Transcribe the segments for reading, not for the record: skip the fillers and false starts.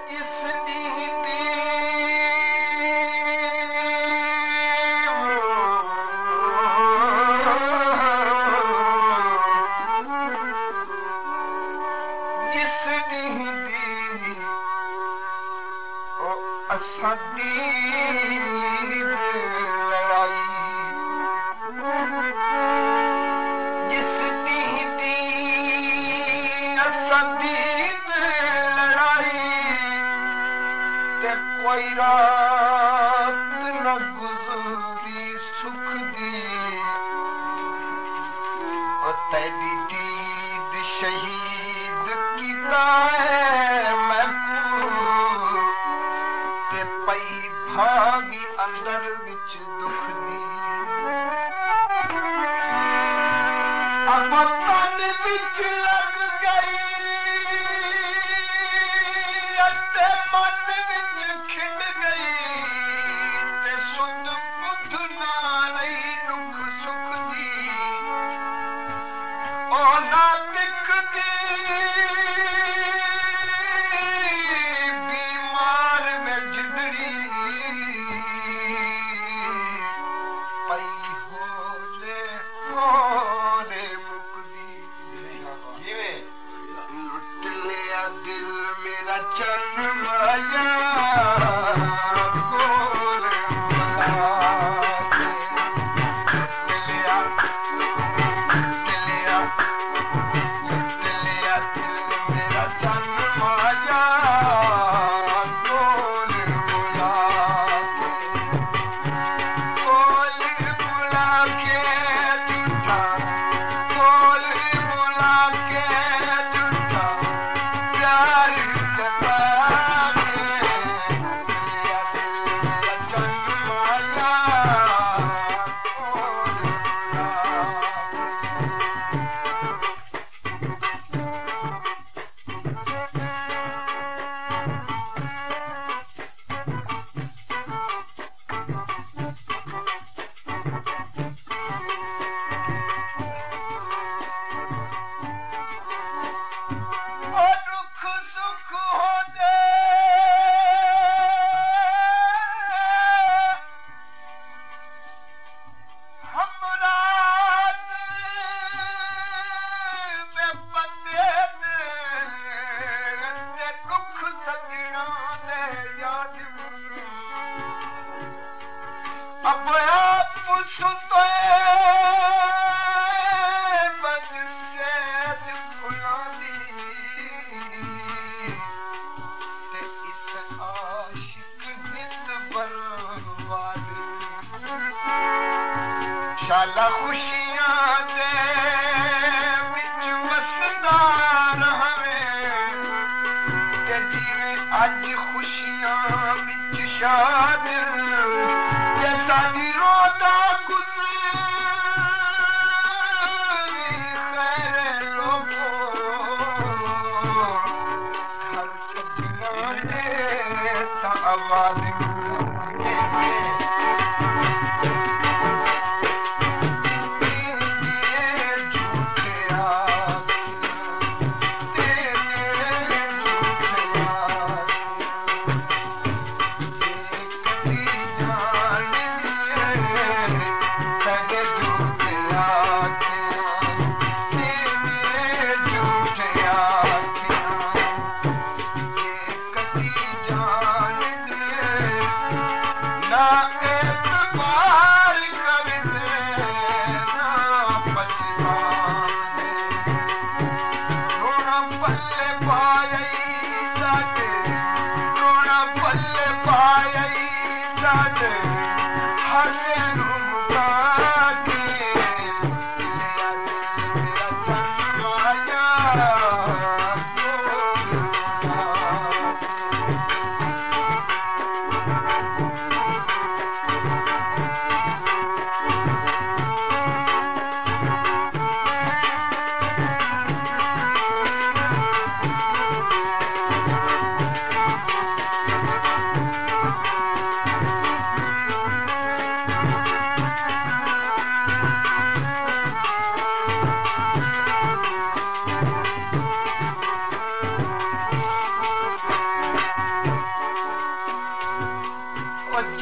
कोई रात न गुजरी सुख दी और तेरी दीद शहीद कीता है महबूब ते पई भागी अंदर विच दुख दी अब तन विच लग गई ते मन विच खिंड गई ते सुध बुध ना रही दुख सुख दी ओ ना दिखदी बीमार में जिंदड़ी पई होले मुकदी जिवें लुट लिया दिल मेरा चन्न माया अब आप सुते बस सैद फुलादी ते इस आशिक नित बर्बाद शाला खुशियां दे विच वसदा रहे ते जिवें अज खुशियां विच शाद साडी रोदा गुजरी खैर लोगो हर सजना दे ता आवाज ना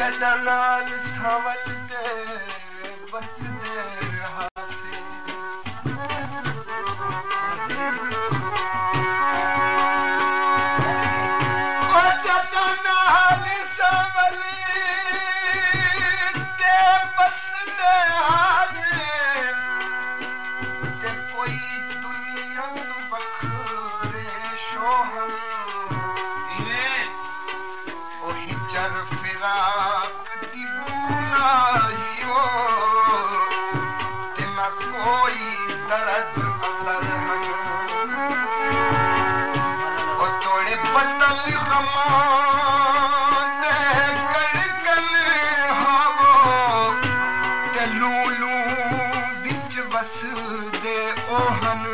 जलाल सावल दे बस दे हासे ओ जलाल सावल दे बस दे हासे ते कोई दुनिया बखरे शोहर ओ हिजर फिराक दी बुलाइयो ते मैं कोई दर्द अंदर ओ तोड़े बदल गमान कड़कन हावो ते लूलू बिच बस दे ओहन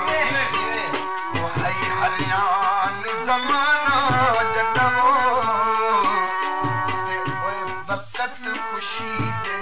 ओ है हरियाण जमाना जगवो वक्त खुशी दे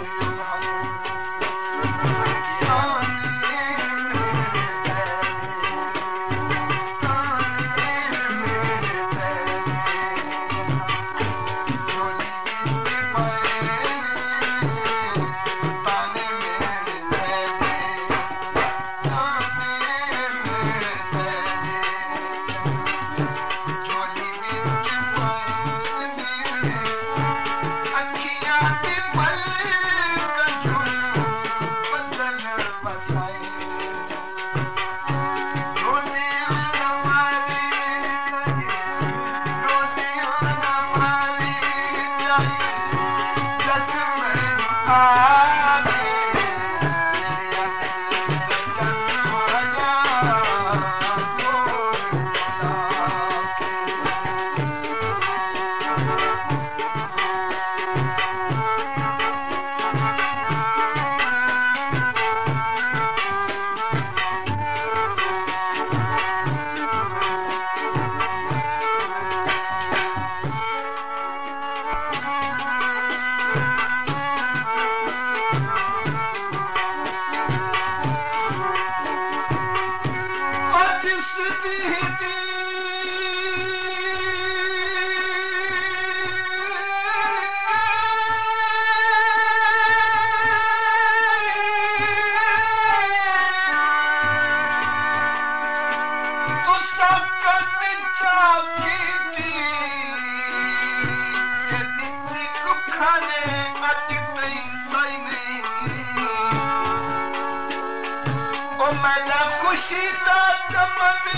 खुशी दा चमन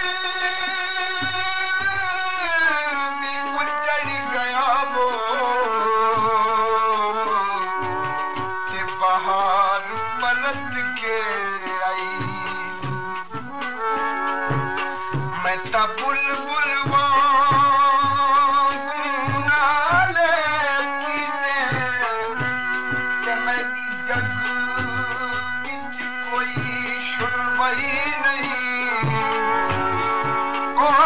उजड़ गया वो कि बाहर परत के आई मैं ता बुलबुल नाले कीने ते मेरी जग विच कोई शुरबई नहीं ओ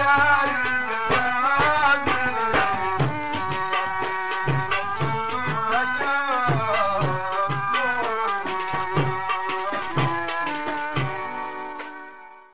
प्यार